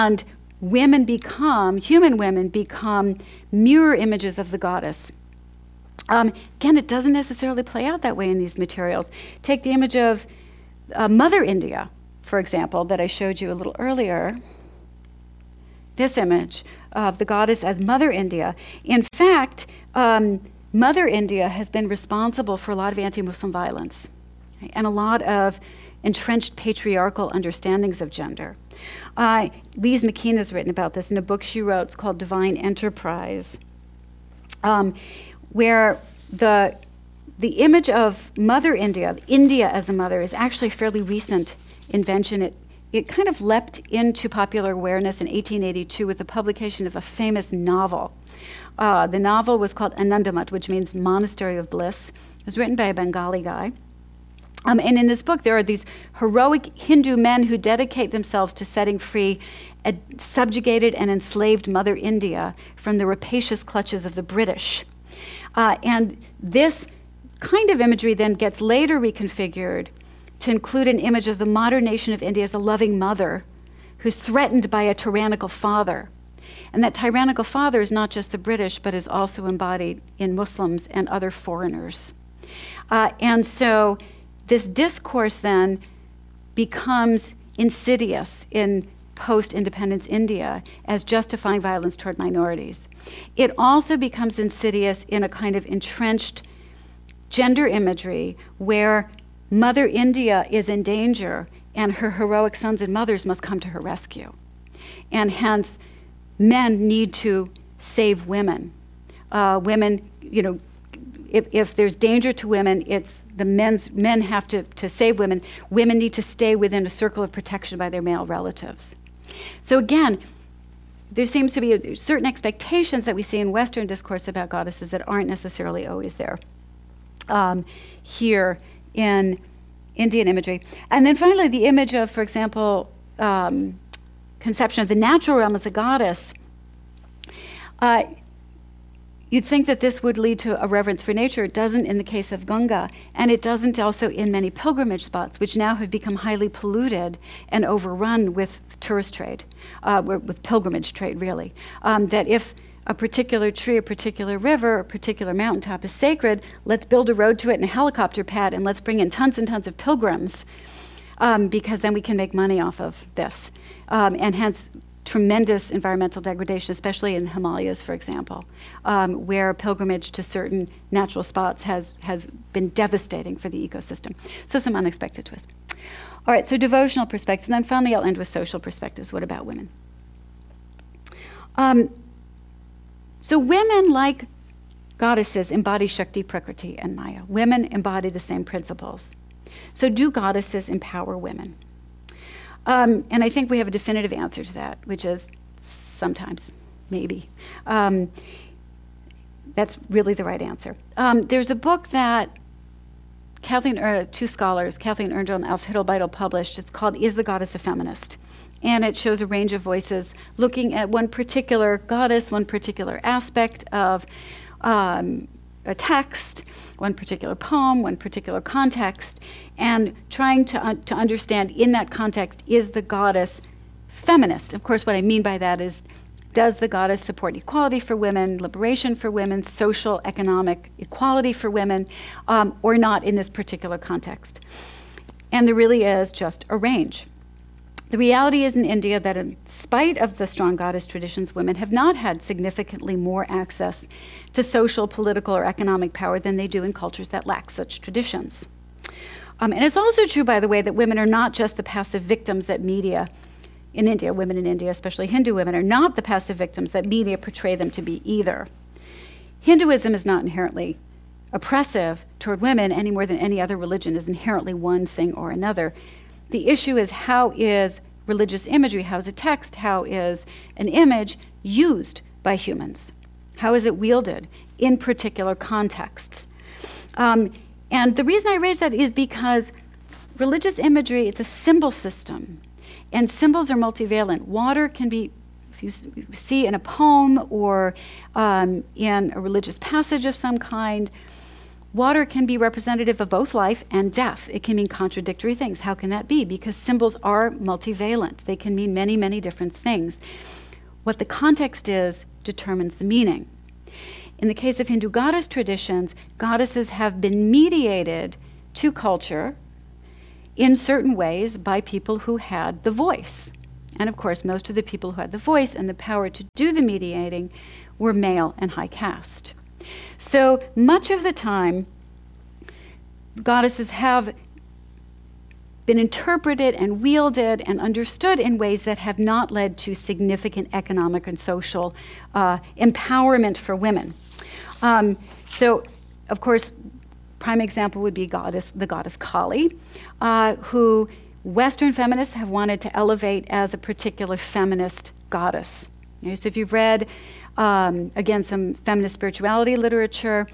A: human women become mirror images of the goddess. Again, it doesn't necessarily play out that way in these materials. Take the image of Mother India, for example, that I showed you a little earlier. This image of the goddess as Mother India. In fact, Mother India has been responsible for a lot of anti-Muslim violence, right, and a lot of entrenched patriarchal understandings of gender. Lise McKean has written about this in a book she wrote. It's called Divine Enterprise, where the image of Mother India, India as a mother, is actually a fairly recent invention. It kind of leapt into popular awareness in 1882 with the publication of a famous novel. The novel was called Anandamat, which means Monastery of Bliss. It was written by a Bengali guy. And in this book, there are these heroic Hindu men who dedicate themselves to setting free a subjugated and enslaved Mother India from the rapacious clutches of the British. And this kind of imagery then gets later reconfigured to include an image of the modern nation of India as a loving mother who's threatened by a tyrannical father. And that tyrannical father is not just the British, but is also embodied in Muslims and other foreigners. And so this discourse then becomes insidious in post-independence India as justifying violence toward minorities. It also becomes insidious in a kind of entrenched gender imagery where Mother India is in danger and her heroic sons and mothers must come to her rescue. And hence, men need to save women. Women, if there's danger to women, it's men have to save women. Women need to stay within a circle of protection by their male relatives. So again, there seems to be certain expectations that we see in Western discourse about goddesses that aren't necessarily always there here in Indian imagery. And then finally, the image of, for example, conception of the natural realm as a goddess. You'd think that this would lead to a reverence for nature. It doesn't in the case of Ganga, and it doesn't also in many pilgrimage spots, which now have become highly polluted and overrun with tourist trade, with pilgrimage trade, really. That if a particular tree, a particular river, a particular mountaintop is sacred, let's build a road to it and a helicopter pad, and let's bring in tons and tons of pilgrims, because then we can make money off of this. And hence, tremendous environmental degradation, especially in the Himalayas, for example, where pilgrimage to certain natural spots has been devastating for the ecosystem. So some unexpected twists. All right, so devotional perspectives. And then finally, I'll end with social perspectives. What about women? So women, like goddesses, embody Shakti, Prakriti, and Maya. Women embody the same principles. So do goddesses empower women? And I think we have a definitive answer to that, which is sometimes, maybe. That's really the right answer. There's a book that two scholars, Kathleen Erndl and Alf Hittelbeitel, published. It's called Is the Goddess a Feminist? And it shows a range of voices looking at one particular goddess, one particular aspect of a text, one particular poem, one particular context, and trying to understand in that context, is the goddess feminist? Of course, what I mean by that is, does the goddess support equality for women, liberation for women, social, economic equality for women, or not in this particular context? And there really is just a range. The reality is in India that in spite of the strong goddess traditions, women have not had significantly more access to social, political, or economic power than they do in cultures that lack such traditions. And it's also true, by the way, that women are not just the passive victims that media in India, women in India, especially Hindu women, are not the passive victims that media portray them to be either. Hinduism is not inherently oppressive toward women any more than any other religion is inherently one thing or another. The issue is, how is religious imagery, how is a text, how is an image used by humans? How is it wielded in particular contexts? And the reason I raise that is because religious imagery, it's a symbol system, and symbols are multivalent. Water can be if you see in a poem or in a religious passage of some kind, water can be representative of both life and death. It can mean contradictory things. How can that be? Because symbols are multivalent. They can mean many, many different things. What the context is determines the meaning. In the case of Hindu goddess traditions, goddesses have been mediated to culture in certain ways by people who had the voice. And of course, most of the people who had the voice and the power to do the mediating were male and high caste. So much of the time, goddesses have been interpreted and wielded and understood in ways that have not led to significant economic and social empowerment for women. So, of course, prime example would be the goddess Kali, who Western feminists have wanted to elevate as a particular feminist goddess. Okay, so if you've read, again, some feminist spirituality literature,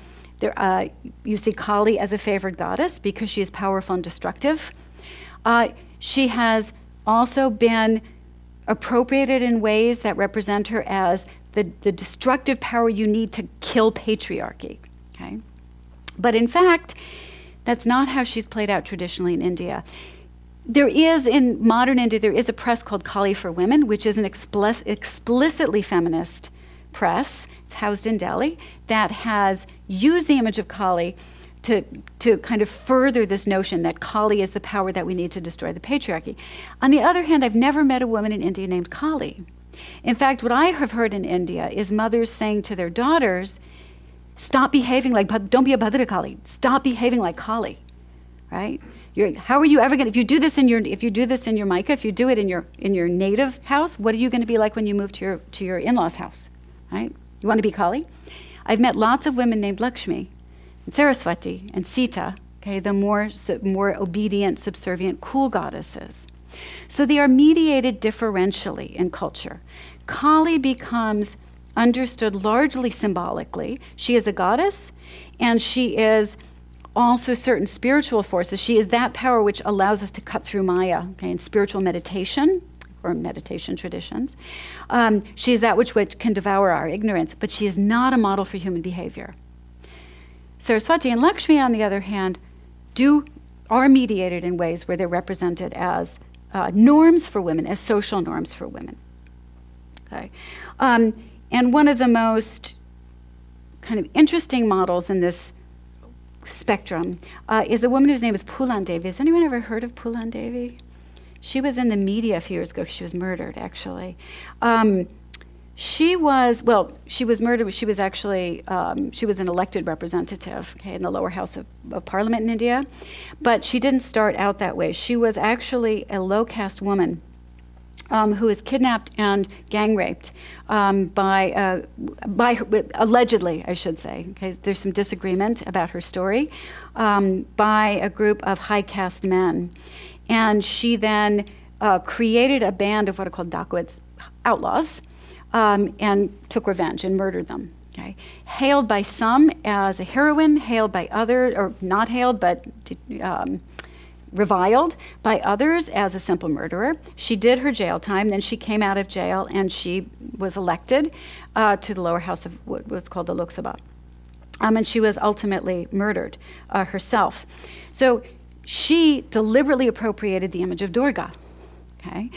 A: you see Kali as a favored goddess because she is powerful and destructive. She has also been appropriated in ways that represent her as the destructive power you need to kill patriarchy. Okay? But in fact, that's not how she's played out traditionally in India. There is, in modern India, there is a press called Kali for Women, which is an explicitly feminist press. It's housed in Delhi, that has used the image of Kali to kind of further this notion that Kali is the power that we need to destroy the patriarchy. On the other hand, I've never met a woman in India named Kali. In fact, what I have heard in India is mothers saying to their daughters, stop behaving like, don't be a Bhadrakali, stop behaving like Kali, right? How are you ever going to, if you do this in your Maika, if you do it in your native house, what are you going to be like when you move to your in-laws' house, right? You want to be Kali? I've met lots of women named Lakshmi and Saraswati and Sita, okay, the more obedient, subservient, cool goddesses. So they are mediated differentially in culture. Kali becomes understood largely symbolically. She is a goddess, and she is also certain spiritual forces. She is that power which allows us to cut through Maya, okay, in spiritual meditation or meditation traditions. She is that which can devour our ignorance, but she is not a model for human behavior. Saraswati and Lakshmi, on the other hand, are mediated in ways where they're represented as norms for women, as social norms for women. Okay. And one of the most kind of interesting models in this spectrum is a woman whose name is Phulan Devi. Has anyone ever heard of Phulan Devi? She was in the media a few years ago. She was murdered, actually. She was murdered. She was actually, she was an elected representative, okay, in the lower house of parliament in India. But she didn't start out that way. She was actually a low-caste woman who was kidnapped and gang raped by allegedly, I should say, okay, there's some disagreement about her story, by a group of high caste men. And she then created a band of what are called dacoits, outlaws, and took revenge and murdered them. Okay? Hailed by some as a heroine, hailed by others, or not hailed, but reviled by others as a simple murderer. She did her jail time, then she came out of jail and she was elected to the lower house of what was called the Lok Sabha. And she was ultimately murdered herself. So she deliberately appropriated the image of Durga, okay,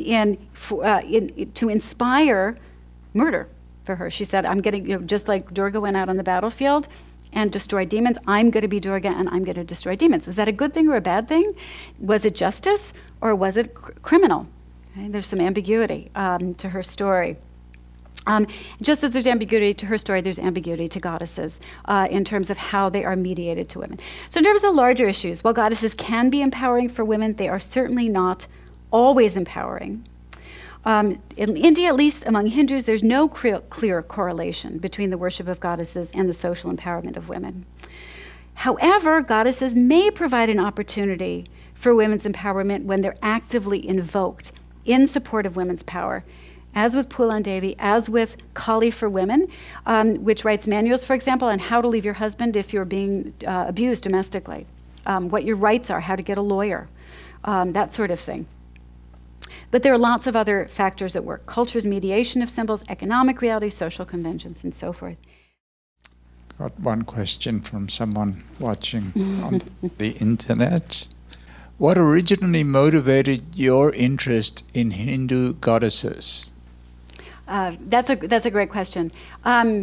A: to inspire murder for her. She said, I'm getting, just like Durga went out on the battlefield and destroyed demons, I'm going to be Durga and I'm going to destroy demons. Is that a good thing or a bad thing? Was it justice or was it criminal? Okay, there's some ambiguity to her story. Just as there's ambiguity to her story, there's ambiguity to goddesses in terms of how they are mediated to women. So in terms of larger issues, while goddesses can be empowering for women, they are certainly not always empowering. In India, at least among Hindus, there's no clear correlation between the worship of goddesses and the social empowerment of women. However, goddesses may provide an opportunity for women's empowerment when they're actively invoked in support of women's power, as with Phulan Devi, as with Kali for Women, which writes manuals, for example, on how to leave your husband if you're being abused domestically, what your rights are, how to get a lawyer, that sort of thing. But there are lots of other factors at work: culture's mediation of symbols, economic reality, social conventions, and so forth.
B: Got one question from someone watching on the internet. What originally motivated your interest in Hindu goddesses?
A: That's a great question. I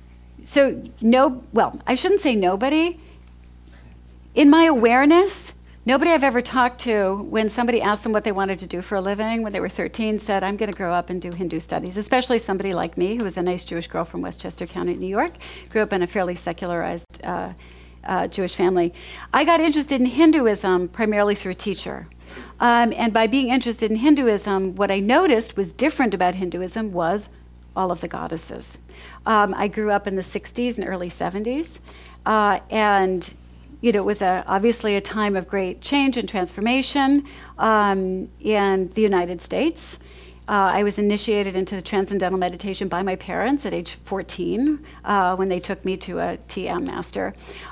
A: shouldn't say nobody. In my awareness, nobody I've ever talked to, when somebody asked them what they wanted to do for a living when they were 13, said, I'm going to grow up and do Hindu studies, especially somebody like me, who was a nice Jewish girl from Westchester County, New York, grew up in a fairly secularized Jewish family. I got interested in Hinduism primarily through a teacher. And by being interested in Hinduism, what I noticed was different about Hinduism was all of the goddesses. I grew up in the 60s and early 70s, and it was obviously a time of great change and transformation in the United States. I was initiated into the Transcendental Meditation by my parents at age 14 when they took me to a TM master.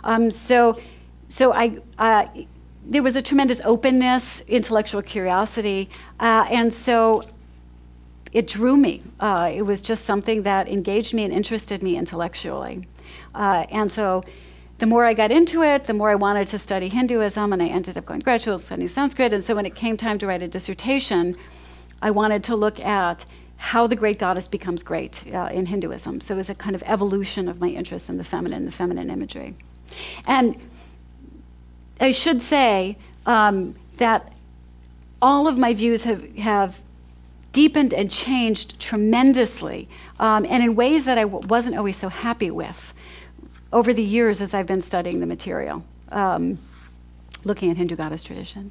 A: There was a tremendous openness, intellectual curiosity, and so it drew me. It was just something that engaged me and interested me intellectually. And so the more I got into it, the more I wanted to study Hinduism, and I ended up going to graduate school studying Sanskrit. And so when it came time to write a dissertation, I wanted to look at how the great goddess becomes great in Hinduism. So it was a kind of evolution of my interest in the feminine imagery. And I should say that all of my views have deepened and changed tremendously, and in ways that I wasn't always so happy with over the years as I've been studying the material, looking at Hindu goddess traditions.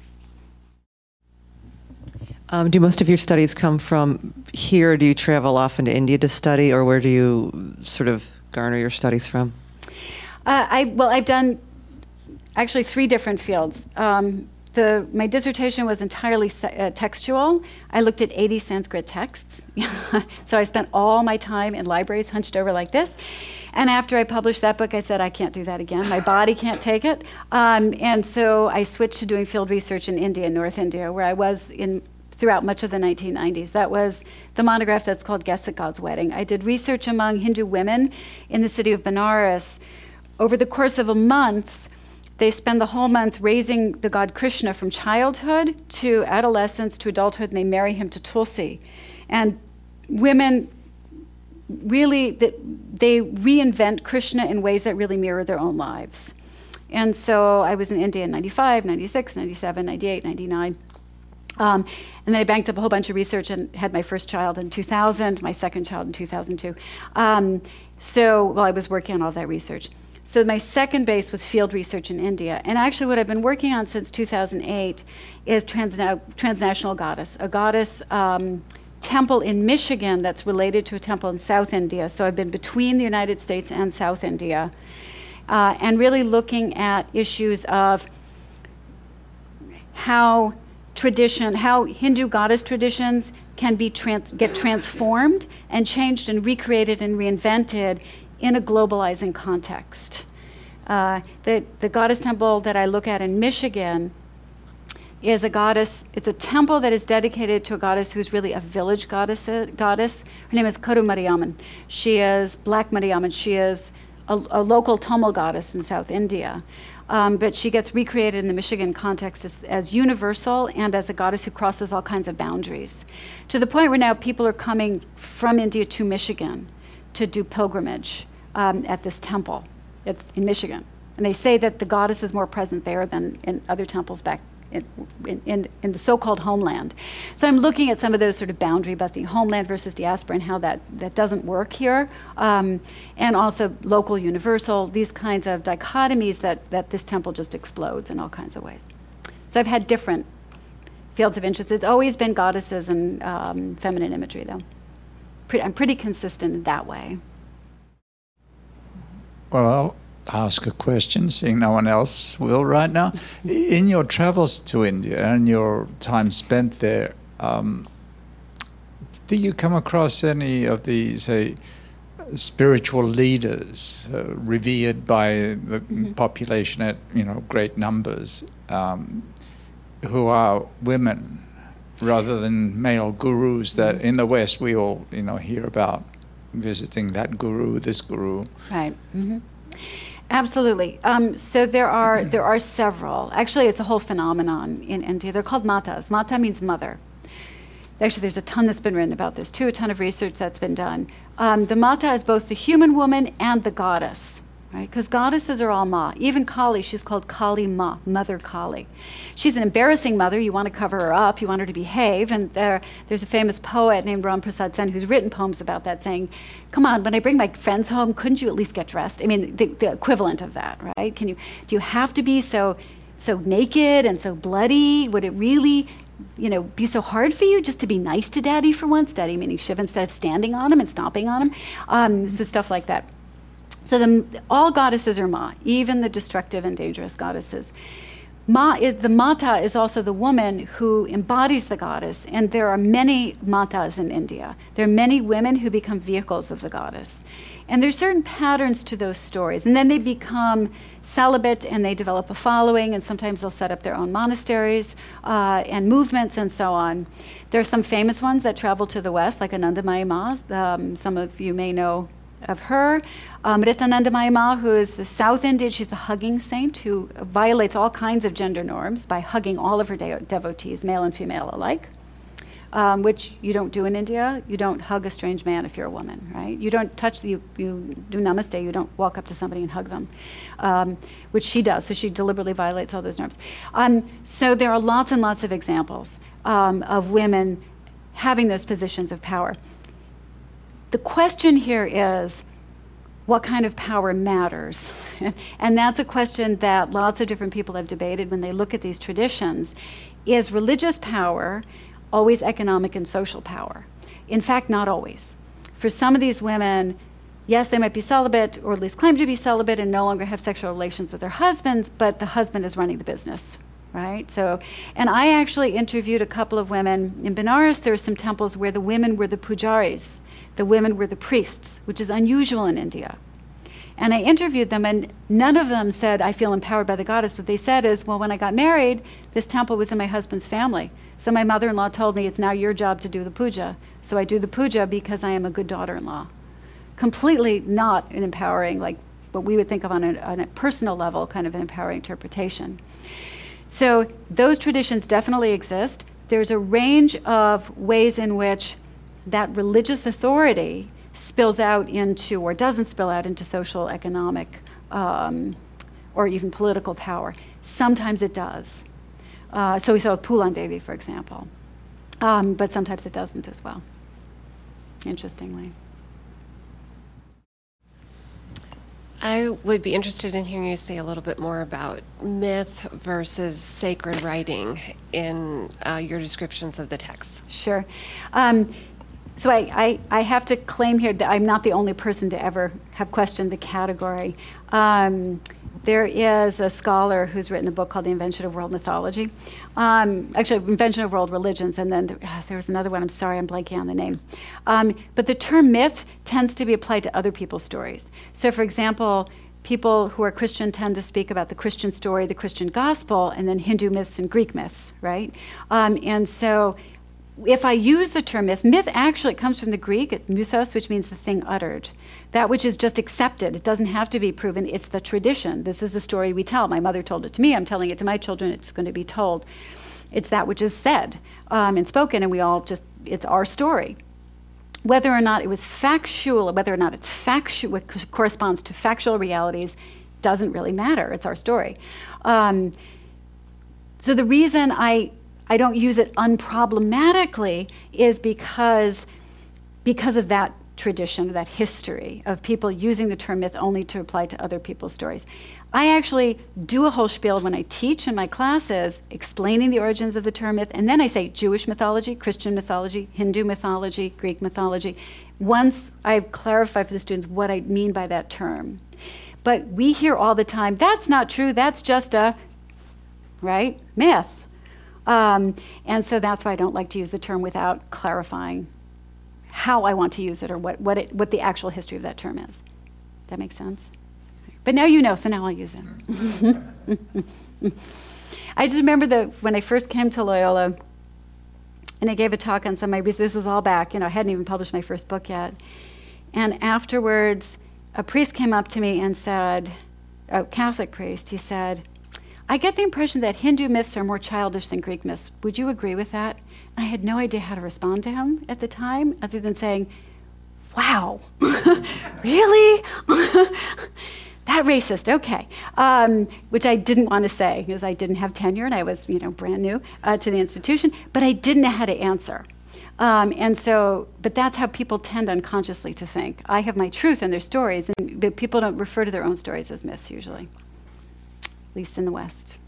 C: Do most of your studies come from here, or do you travel often to India to study, or where do you sort of garner your studies from?
A: I've done actually 3 different fields. My dissertation was entirely textual. I looked at 80 Sanskrit texts. So I spent all my time in libraries hunched over like this. And after I published that book, I said, I can't do that again. My body can't take it. And so I switched to doing field research in India, North India, where I was throughout much of the 1990s. That was the monograph that's called Guests at God's Wedding. I did research among Hindu women in the city of Benares. Over the course of a month, they spend the whole month raising the god Krishna from childhood to adolescence to adulthood, and they marry him to Tulsi. And women really, they reinvent Krishna in ways that really mirror their own lives. And so I was in India in 95, 96, 97, 98, 99. And then I banked up a whole bunch of research and had my first child in 2000, my second child in 2002. While I was working on all that research. So my second base was field research in India. And actually what I've been working on since 2008 is transnational goddess, a goddess temple in Michigan that's related to a temple in South India. So I've been between the United States and South India, and really looking at issues of how Hindu goddess traditions can get transformed and changed and recreated and reinvented in a globalizing context. The goddess temple that I look at in Michigan is a goddess. It's a temple that is dedicated to a goddess who's really a village goddess. Her name is Karu Mariamman. She is Black Mariamman. She is a local Tamil goddess in South India. But she gets recreated in the Michigan context as universal and as a goddess who crosses all kinds of boundaries, to the point where now people are coming from India to Michigan to do pilgrimage at this temple. It's in Michigan. And they say that the goddess is more present there than in other temples back in the so-called homeland. So I'm looking at some of those sort of boundary busting, homeland versus diaspora, and how that doesn't work here. And also local, universal, these kinds of dichotomies that this temple just explodes in all kinds of ways. So I've had different fields of interest. It's always been goddesses and feminine imagery, though. I'm pretty consistent in that way.
B: Well, I'll ask a question, seeing no one else will right now. In your travels to India and your time spent there, do you come across any of the, say, spiritual leaders revered by the population at great numbers, who are women, rather than male gurus that in the West we all, hear about visiting that guru, this guru.
A: Right. Mm-hmm. Absolutely. So there are several. Actually, it's a whole phenomenon in India. They're called matas. Mata means mother. Actually, there's a ton that's been written about this too, a ton of research that's been done. The mata is both the human woman and the goddess, right? Because goddesses are all ma. Even Kali, she's called Kali Ma, Mother Kali. She's an embarrassing mother. You want to cover her up. You want her to behave. And there's a famous poet named Ram Prasad Sen who's written poems about that, saying, come on, when I bring my friends home, couldn't you at least get dressed? I mean, the equivalent of that, right? Do you have to be so naked and so bloody? Would it really be so hard for you just to be nice to Daddy for once? Daddy meaning Shiva, instead of standing on him and stomping on him. So stuff like that. So all goddesses are ma, even the destructive and dangerous goddesses. The mata is also the woman who embodies the goddess, and there are many matas in India. There are many women who become vehicles of the goddess. And there's certain patterns to those stories. And then they become celibate and they develop a following, and sometimes they'll set up their own monasteries and movements and so on. There are some famous ones that travel to the West, like Anandamayi Ma. Some of you may know of her. Mritanandamayi Ma, who is the South Indian, she's the hugging saint who violates all kinds of gender norms by hugging all of her devotees, male and female alike. Which you don't do in India. You don't hug a strange man if you're a woman, right? You don't touch, you do namaste, you don't walk up to somebody and hug them, which she does, so she deliberately violates all those norms. So there are lots and lots of examples of women having those positions of power. The question here is, what kind of power matters? And that's a question that lots of different people have debated when they look at these traditions. Is religious power always economic and social power? In fact, not always. For some of these women, yes, they might be celibate, or at least claim to be celibate and no longer have sexual relations with their husbands, but the husband is running the business, right? So, and I actually interviewed a couple of women in Benares. There are some temples where the women were the pujaris, the women were the priests, which is unusual in India. And I interviewed them, and none of them said, I feel empowered by the goddess. What they said is, well, when I got married, this temple was in my husband's family. So my mother-in-law told me, it's now your job to do the puja. So I do the puja because I am a good daughter-in-law. Completely not an empowering, like what we would think of on a personal level, kind of an empowering interpretation. So those traditions definitely exist. There's a range of ways in which that religious authority spills out into, or doesn't spill out into, social, economic, or even political power. Sometimes it does. So we saw with Pulan Devi, for example. But sometimes it doesn't as well, interestingly.
D: I would be interested in hearing you say a little bit more about myth versus sacred writing in your descriptions of the text.
A: Sure. So I have to claim here that I'm not the only person to ever have questioned the category. There is a scholar who's written a book called The Invention of World Mythology. Actually, Invention of World Religions, and then there was another one, I'm sorry, I'm blanking on the name. But the term myth tends to be applied to other people's stories. So for example, people who are Christian tend to speak about the Christian story, the Christian gospel, and then Hindu myths and Greek myths, right? And so if I use the term myth, myth actually comes from the Greek, mythos, which means the thing uttered. That which is just accepted. It doesn't have to be proven. It's the tradition. This is the story we tell. My mother told it to me. I'm telling it to my children. It's going to be told. It's that which is said and spoken, and we all just, it's our story. Whether or not it was factual, whether or not it's factual, what corresponds to factual realities, doesn't really matter. It's our story. So the reason I don't use it unproblematically is because of that tradition, that history of people using the term myth only to apply to other people's stories. I actually do a whole spiel when I teach in my classes, explaining the origins of the term myth, and then I say Jewish mythology, Christian mythology, Hindu mythology, Greek mythology, once I've clarified for the students what I mean by that term. But we hear all the time, that's not true, that's just a, right, myth. And so that's why I don't like to use the term without clarifying how I want to use it or what the actual history of that term is. That makes sense? But now you know, so now I'll use it. I just remember when I first came to Loyola, and I gave a talk on some of my research. This was all back, I hadn't even published my first book yet. And afterwards, a priest came up to me and said, a Catholic priest, he said, I get the impression that Hindu myths are more childish than Greek myths. Would you agree with that? I had no idea how to respond to him at the time, other than saying, wow, really? That racist, okay. Which I didn't want to say, because I didn't have tenure and I was, brand new to the institution, but I didn't know how to answer. But that's how people tend unconsciously to think. I have my truth in their stories, but people don't refer to their own stories as myths usually, at least in the West.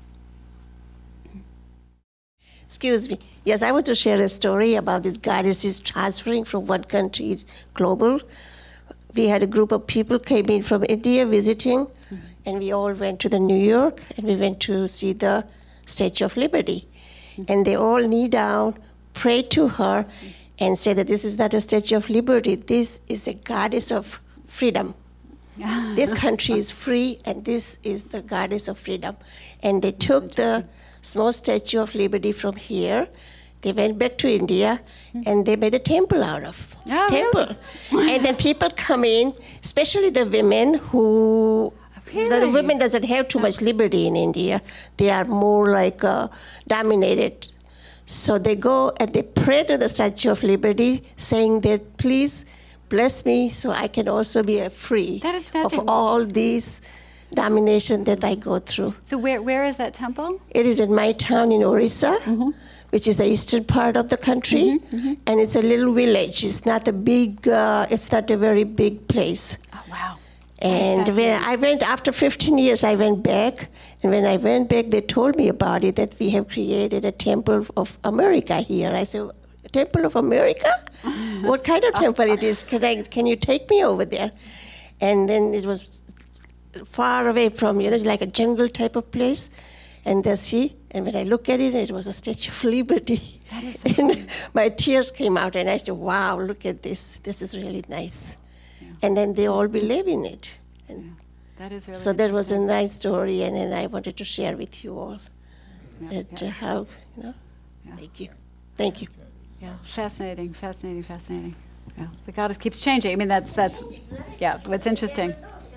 E: Excuse me. Yes, I want to share a story about these goddesses transferring from one country global. We had a group of people came in from India visiting, and we all went to the New York, and we went to see the Statue of Liberty. And they all kneel down, pray to her, and say that this is not a Statue of Liberty. This is a goddess of freedom. This country is free, and this is the goddess of freedom. And they took the small Statue of Liberty from here. They went back to India, and they made a temple out of temple. Really? And then people come in, especially the women who. Really? The women doesn't have too much liberty in India. They are more like dominated. So they go and they pray to the Statue of Liberty, saying that please bless me so I can also be free
A: that is
E: of all these domination that I go through.
A: So where is that temple?
E: It is in my town in Orissa, which is the eastern part of the country, and it's a little village. It's not a big. It's not a very big place.
A: Oh wow!
E: And when I went after 15 years, I went back, and when I went back, they told me about it that we have created a Temple of America here. I said, Temple of America? What kind of temple it is? Can you take me over there? And then it was far away from, like a jungle type of place. And and when I look at it, it was a Statue of Liberty.
A: That is so
E: and my tears came out, and I said, wow, look at this. This is really nice. Yeah. And then they all believe in it. And
A: that is really
E: so that was a nice story, and then I wanted to share with you all how, Thank you. Thank you.
A: Yeah, fascinating. Yeah, the goddess keeps changing. I mean, that's what's interesting.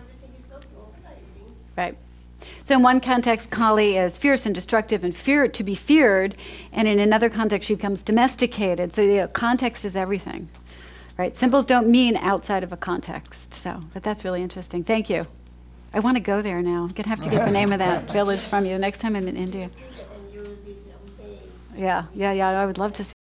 A: Right. So in one context, Kali is fierce and destructive and to be feared, and in another context, she becomes domesticated. So context is everything, right? Symbols don't mean outside of a context. But that's really interesting. Thank you. I want to go there now. I'm gonna have to get the name of that village from you next time I'm in India. Yeah. I would love to see.